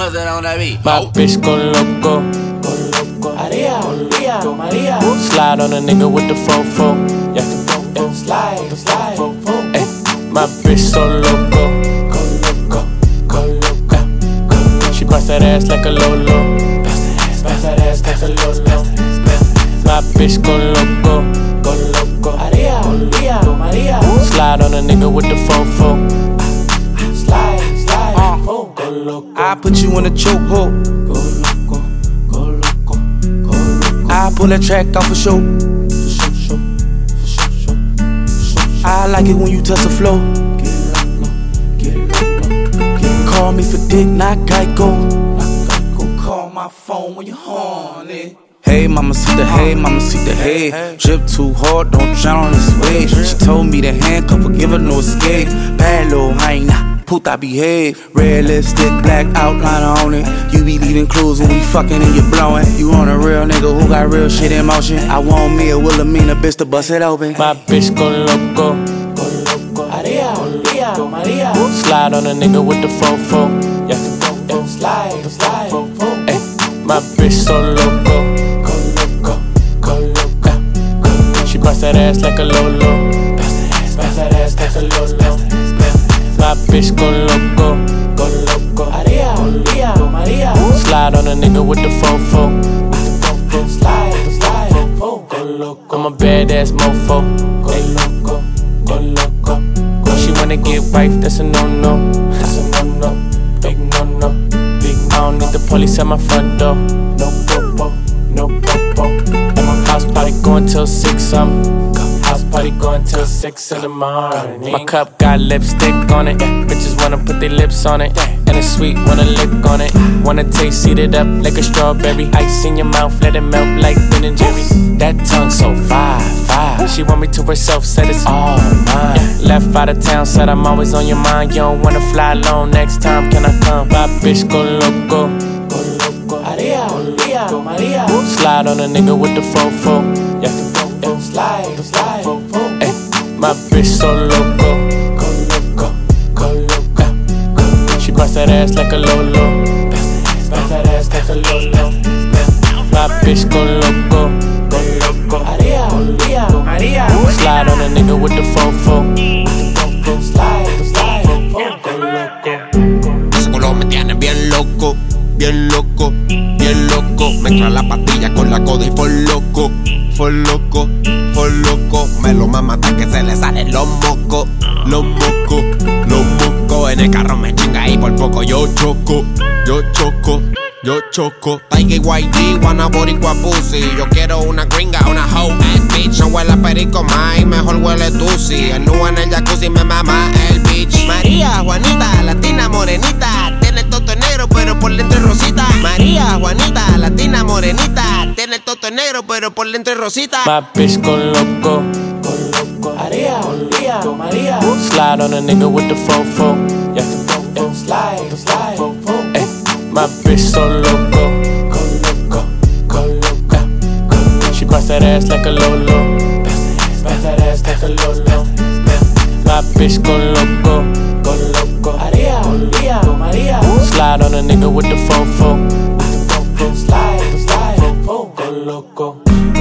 nothing on that beat. My bitch go loco. Maria, Maria. Slide on a nigga with the fofo. Yeah. Slide. Ay, my bitch so loco. Go loco. She bust that ass like a Lolo. Bust that ass like a Lolo. My bitch go loco. Maria. Slide on a nigga with the fofo. Slide. Go loco. I put you in a chokehold. Go loco. I pull that track off for show. I like it when you touch the floor. Call me for dick, not Geico. Call my phone when you're horny. Hey, mama, see the hay, mama, see the hay. Drip too hard, don't drown on this wave. She told me to handcuff her, give her no escape. Bad little hyena, puta behave. Red lipstick, black outliner on it. You be leaving clues when we fucking and you blowing. You on a real nigga who got real shit in motion. I want me a Wilhelmina bitch to bust it open. My bitch go loco. Maria. Slide on a nigga with the fofo. Yeah. Slide. Ay, my bitch so loco. Go loco. She bust that ass like a Lolo. Bust that ass like a Lolo. My bitch go loco. Maria. Slide on a nigga with the fofo. Slide. Go loco. I'm a badass mofo. Go loco. When she wanna get wife, that's a no-no. Big no-no. I don't need the police at my front door. No popo. At my house party going till 6, house party going till 6 in the morning. My cup got lipstick on it. Bitches wanna put their lips on it. And it's sweet, wanna lick on it. Wanna taste, eat it up like a strawberry. Ice in your mouth, let it melt like Ben and Jerry's. That tongue so fire. She want me to herself, said it's all mine. Left out of town, said I'm always on your mind. You don't wanna fly alone, next time can I come? My bitch go loco. Maria. Slide on a nigga with the fofo. Yeah. Slide. Ay, my bitch so loco. Go loco. She bust that ass like a Lolo. Bust that ass like a Lolo. My bitch go loco. Maria. Slide on a nigga with the fofo. Slide. Go loco. Ese culo me tiene bien loco. Mezcla la pastilla con la coda y for loco. Me lo mama hasta que se le salen los mocos. En el carro me chinga y por poco yo choco. Tiger YG, wanna boricua pussy. Yo quiero una gringa, una hoe ass bitch. No huele a perico más, mejor huele tusi. El nu en el jacuzzi me mama el bitch. María, Juanita, latina morenita. Tiene el toto negro pero por dentro es rosita. María, Juanita, latina morenita. Tiene el toto negro pero por dentro es rosita. My bitch go loco. Maria. Slide on a nigga with the fofo. Yeah. Slide. Ay, my bitch so loco. Go loco. She bust that ass like a Lolo. Bust that ass like a Lolo. My bitch go loco. Maria. Slide on a nigga with the fofo. Slide. Go loco.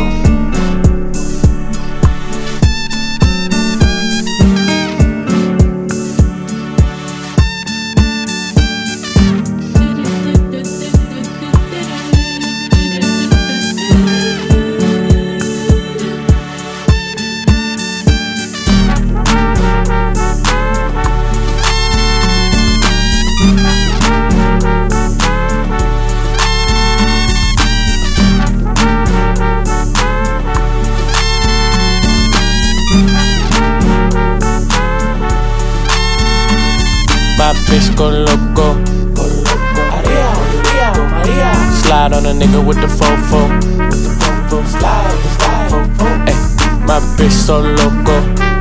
My bitch go loco. Maria. Slide on a nigga with the fofo. Slide. Ay, my bitch so loco.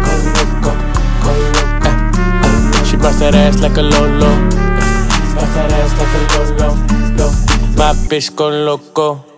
Ay, she bust that ass like a Lolo. Bust that ass like a Lolo. My bitch go loco.